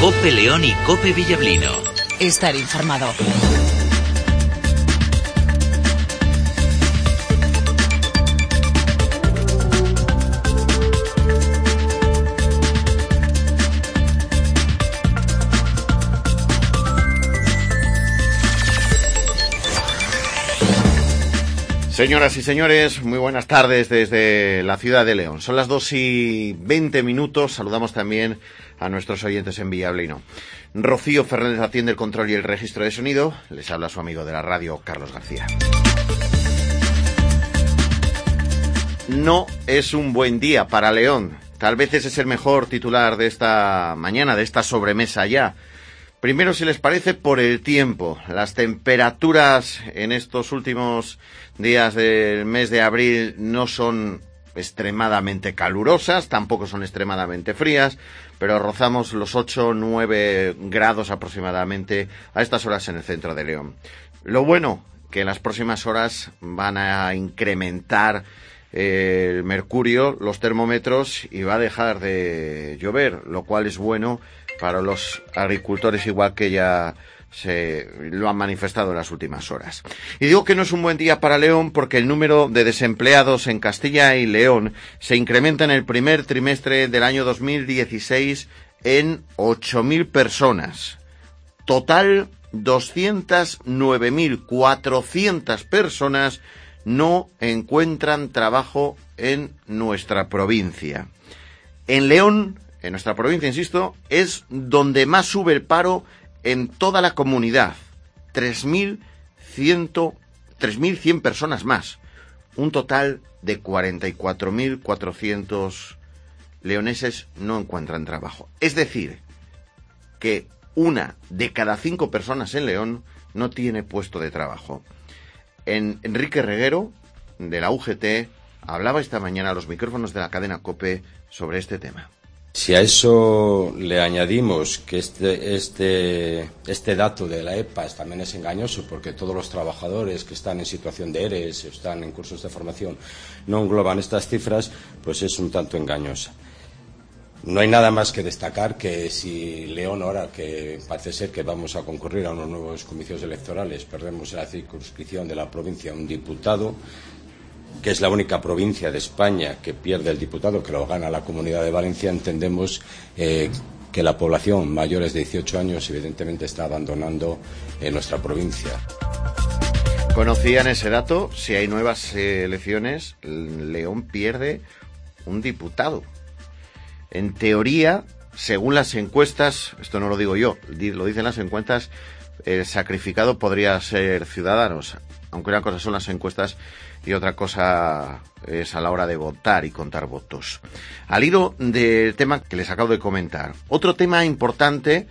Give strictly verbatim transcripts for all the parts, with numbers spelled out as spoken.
COPE León y COPE Villablino. Estar informado. Señoras y señores, muy buenas tardes desde la ciudad de León. Son las dos y veinte minutos. Saludamos también a nuestros oyentes en Villablino. Rocío Fernández atiende el control y el registro de sonido. Les habla su amigo de la radio, Carlos García. No es un buen día para León. Tal vez ese es el mejor titular de esta mañana, de esta sobremesa ya. Primero, si les parece, por el tiempo. Las temperaturas en estos últimos días del mes de abril no son extremadamente calurosas, tampoco son extremadamente frías, pero rozamos los ocho o nueve grados aproximadamente a estas horas en el centro de León. Lo bueno, que en las próximas horas van a incrementar el mercurio, los termómetros, y va a dejar de llover, lo cual es bueno para los agricultores, igual que ya se lo han manifestado en las últimas horas. Y digo que no es un buen día para León porque el número de desempleados en Castilla y León se incrementa en el primer trimestre del año dos mil dieciséis en ocho mil personas. Total, doscientas nueve mil cuatrocientas personas no encuentran trabajo en nuestra provincia. En León, en nuestra provincia, insisto, es donde más sube el paro en toda la comunidad. tres mil cien personas más. Un total de cuarenta y cuatro mil cuatrocientos leoneses no encuentran trabajo. Es decir, que una de cada cinco personas en León no tiene puesto de trabajo. En Enrique Reguero, de la U G T, hablaba esta mañana a los micrófonos de la cadena COPE sobre este tema. Si a eso le añadimos que este, este, este dato de la E P A S también es engañoso, porque todos los trabajadores que están en situación de E R E S, están en cursos de formación, no engloban estas cifras, pues es un tanto engañosa. No hay nada más que destacar que si León, ahora que parece ser que vamos a concurrir a unos nuevos comicios electorales, perdemos en la circunscripción de la provincia un diputado, que es la única provincia de España que pierde el diputado, que lo gana la Comunidad de Valencia, entendemos eh, que la población mayores de dieciocho años evidentemente está abandonando eh, nuestra provincia. ¿Conocían ese dato? Si hay nuevas eh, elecciones, León pierde un diputado. En teoría, según las encuestas, esto no lo digo yo, lo dicen las encuestas, el sacrificado podría ser Ciudadanos, aunque una cosa son las encuestas y otra cosa es a la hora de votar y contar votos. Al hilo del tema que les acabo de comentar, otro tema importante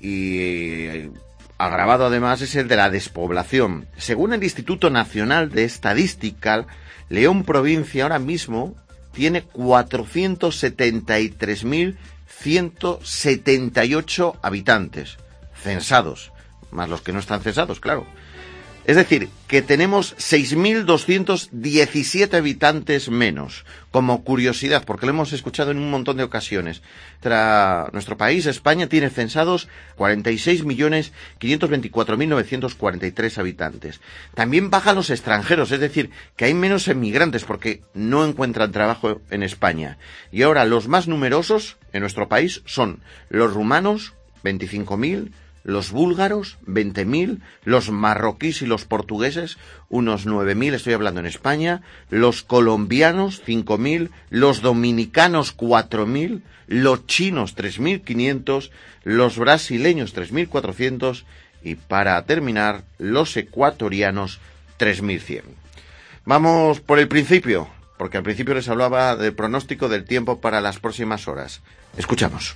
y agravado además es el de la despoblación. Según el Instituto Nacional de Estadística, León provincia ahora mismo tiene cuatrocientos setenta y tres mil ciento setenta y ocho habitantes censados, más los que no están censados, claro. Es decir, que tenemos seis mil doscientos diecisiete habitantes menos. Como curiosidad, porque lo hemos escuchado en un montón de ocasiones. Tra... Nuestro país, España, tiene censados cuarenta y seis millones quinientos veinticuatro mil novecientos cuarenta y tres habitantes. También bajan los extranjeros, es decir, que hay menos emigrantes porque no encuentran trabajo en España. Y ahora los más numerosos en nuestro país son los rumanos, veinticinco mil, los búlgaros, veinte mil, los marroquíes y los portugueses, unos nueve mil, estoy hablando en España, los colombianos, cinco mil, los dominicanos, cuatro mil, los chinos, tres mil quinientos, los brasileños, tres mil cuatrocientos y, para terminar, los ecuatorianos, tres mil cien. Vamos por el principio, porque al principio les hablaba del pronóstico del tiempo para las próximas horas. Escuchamos.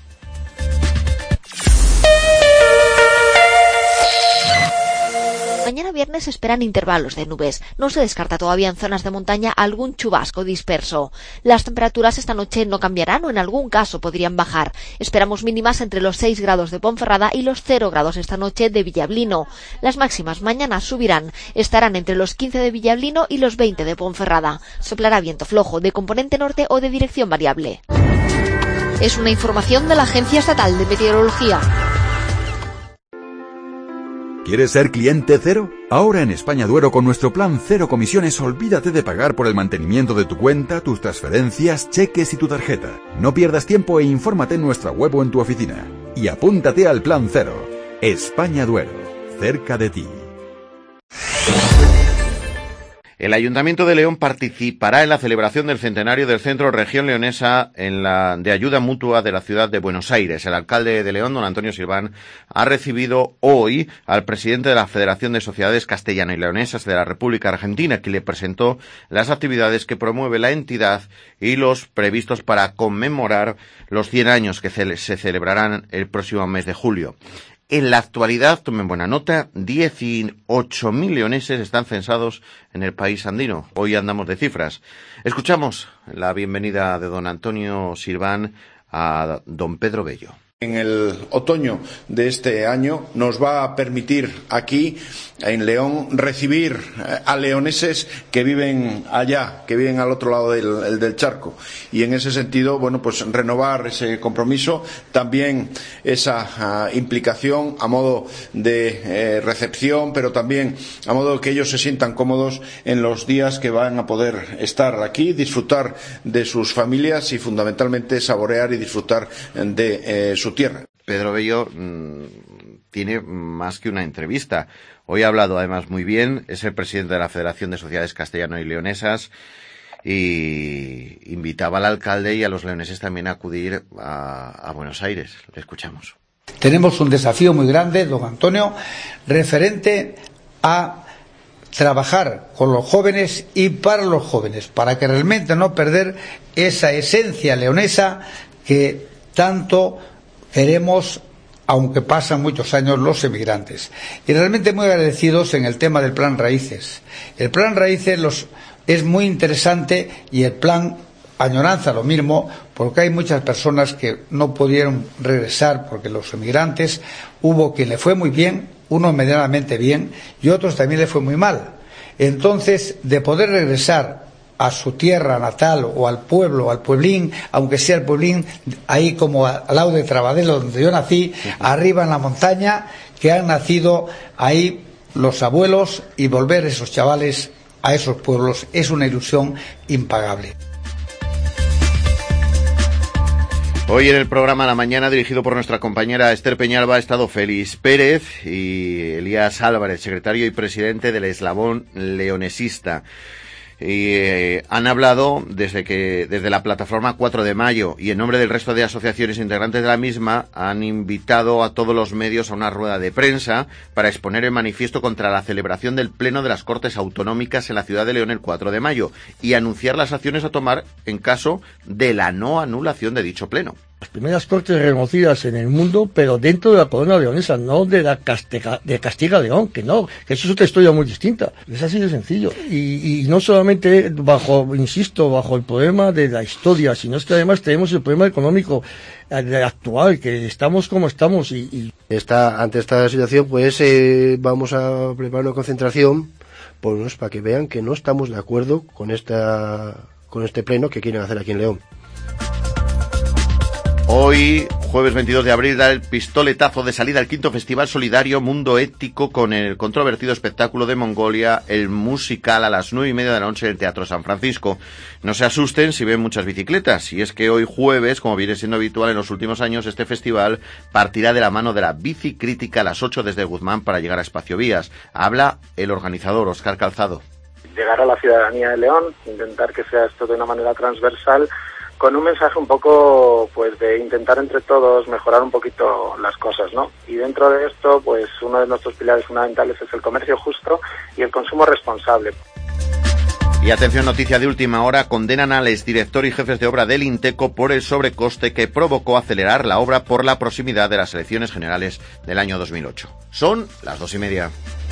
Mañana viernes se esperan intervalos de nubes. No se descarta todavía en zonas de montaña algún chubasco disperso. Las temperaturas esta noche no cambiarán o en algún caso podrían bajar. Esperamos mínimas entre los seis grados de Ponferrada y los cero grados esta noche de Villablino. Las máximas mañana subirán. Estarán entre los quince de Villablino y los veinte de Ponferrada. Soplará viento flojo de componente norte o de dirección variable. Es una información de la Agencia Estatal de Meteorología. ¿Quieres ser cliente cero? Ahora en España Duero con nuestro plan cero comisiones olvídate de pagar por el mantenimiento de tu cuenta, tus transferencias, cheques y tu tarjeta. No pierdas tiempo e infórmate en nuestra web o en tu oficina. Y apúntate al plan cero. España Duero, cerca de ti. El Ayuntamiento de León participará en la celebración del centenario del Centro Región Leonesa en la, de Ayuda Mutua de la ciudad de Buenos Aires. El alcalde de León, don Antonio Sirván, ha recibido hoy al presidente de la Federación de Sociedades Castellano y Leonesas de la República Argentina, que le presentó las actividades que promueve la entidad y los previstos para conmemorar los cien años que se, se celebrarán el próximo mes de julio. En la actualidad, tomen buena nota, dieciocho mil leoneses están censados en el país andino. Hoy andamos de cifras. Escuchamos la bienvenida de don Antonio Sirván a don Pedro Bello. En el otoño de este año nos va a permitir aquí en León recibir a leoneses que viven allá, que viven al otro lado del, del charco, y en ese sentido, bueno, pues renovar ese compromiso, también esa uh, implicación a modo de eh, recepción, pero también a modo de que ellos se sientan cómodos en los días que van a poder estar aquí, disfrutar de sus familias y fundamentalmente saborear y disfrutar de eh, su tierra. Pedro Bello mmm, tiene más que una entrevista. Hoy ha hablado además muy bien, es el presidente de la Federación de Sociedades Castellano y Leonesas y invitaba al alcalde y a los leoneses también a acudir a, a Buenos Aires. Le escuchamos. Tenemos un desafío muy grande, don Antonio, referente a trabajar con los jóvenes y para los jóvenes, para que realmente no perder esa esencia leonesa que tanto queremos, aunque pasan muchos años, los emigrantes. Y realmente muy agradecidos en el tema del Plan Raíces. El Plan Raíces los, es muy interesante y el Plan Añoranza lo mismo, porque hay muchas personas que no pudieron regresar porque los emigrantes, hubo quien le fue muy bien, unos medianamente bien y otros también le fue muy mal. Entonces, de poder regresar a su tierra natal o al pueblo, al pueblín, aunque sea el pueblín ahí como al lado de Trabadelo, donde yo nací, uh-huh. arriba en la montaña, que han nacido ahí los abuelos, y volver esos chavales a esos pueblos es una ilusión impagable. Hoy en el programa La Mañana, dirigido por nuestra compañera Esther Peñalba, ha estado Félix Pérez y Elías Álvarez, secretario y presidente del Eslabón Leonesista. Y eh, han hablado desde que desde la plataforma cuatro de mayo, y en nombre del resto de asociaciones integrantes de la misma han invitado a todos los medios a una rueda de prensa para exponer el manifiesto contra la celebración del Pleno de las Cortes Autonómicas en la ciudad de León el cuatro de mayo y anunciar las acciones a tomar en caso de la no anulación de dicho pleno. Las primeras cortes reconocidas en el mundo, pero dentro de la corona leonesa, no de la Castega, de Castilla-León, que no, que eso es otra historia muy distinta. Es así de sencillo. Y, y no solamente bajo, insisto, bajo el problema de la historia, sino es que además tenemos el problema económico actual, que estamos como estamos. Y, y... Esta, ante esta situación, pues eh, vamos a preparar una concentración, pues, para que vean que no estamos de acuerdo con esta, con este pleno que quieren hacer aquí en León. Hoy, jueves veintidós de abril, da el pistoletazo de salida al quinto Festival Solidario Mundo Ético con el controvertido espectáculo de Mongolia, el musical, a las nueve y media de la noche en el Teatro San Francisco. No se asusten si ven muchas bicicletas, y es que hoy jueves, como viene siendo habitual en los últimos años, este festival partirá de la mano de la bicicrítica a las ocho desde Guzmán para llegar a Espacio Vías. Habla el organizador, Óscar Calzado. Llegar a la ciudadanía de León, intentar que sea esto de una manera transversal, con un mensaje un poco, pues, de intentar entre todos mejorar un poquito las cosas, ¿no? Y dentro de esto, pues, uno de nuestros pilares fundamentales es el comercio justo y el consumo responsable. Y atención, noticia de última hora, condenan al exdirector y jefes de obra del Inteco por el sobrecoste que provocó acelerar la obra por la proximidad de las elecciones generales del año dos mil ocho. Son las dos y media.